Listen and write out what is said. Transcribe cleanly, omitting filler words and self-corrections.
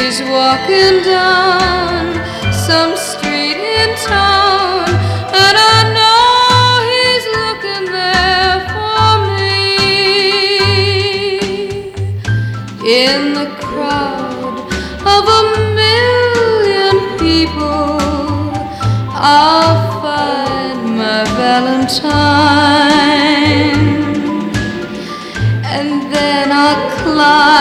He's walking down some street in town, and I know he's looking there for me. In the crowd of a million people, I'll find my Valentine, and then I'll climb